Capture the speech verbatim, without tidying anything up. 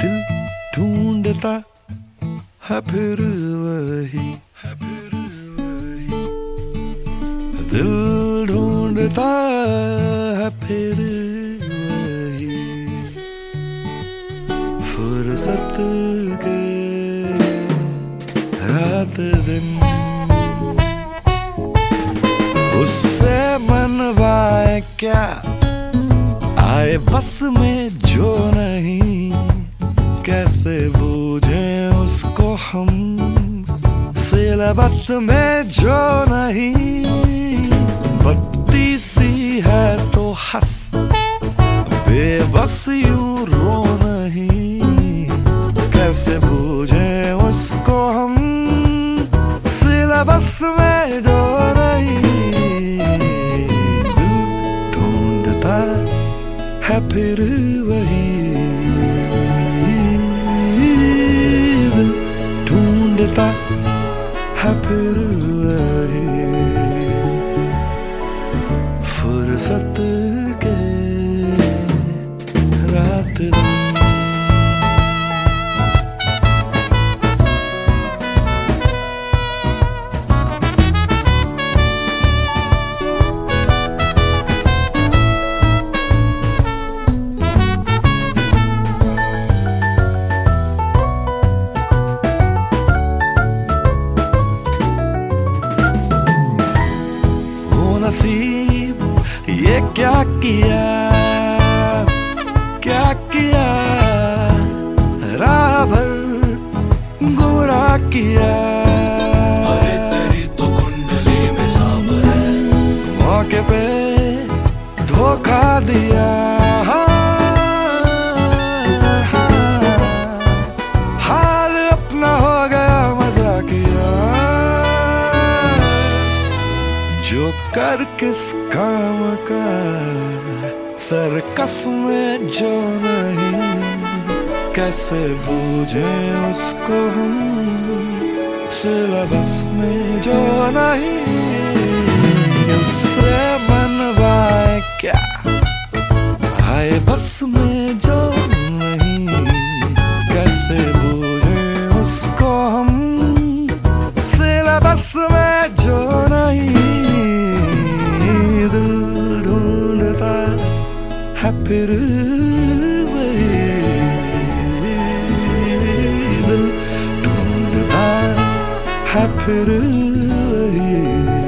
दिल ढूंढता है फिर वही, दिल ढूंढता है फिर वही, फुर्सत के रात दिन उससे मनवाए क्या, आए बस में जो नहीं, कैसे बूझे उसको हम, सिलेबस में जो नहीं, बत्ती सी है तो हंस, बेबस यूं रो नहीं, कैसे बूझे उसको हम, सिलेबस में जो नहीं, दिल ढूंढता है फिर वही, दिल ढूंढता है फिर वही, फुर्सत के रात दिन। नसीब ये क्या किया, क्या किया, राह भर गुमराह किया, अरे तेरी तो कुंडली में सांप है, मौके पे धोखा दिया, हाल अपना हो गया मजा किया, जो कर किस काम का, सर्कस में जो नहीं, कैसे बूझे उसको हम, सिलेबस में जो नहीं, उससे मनवाए क्या, आए बस में जो नहीं, कैसे बूझे उसको हम, सिलेबस में जो नहीं, दिल ढूंढता है फिर वही, दिल ढूंढता है फिर वही।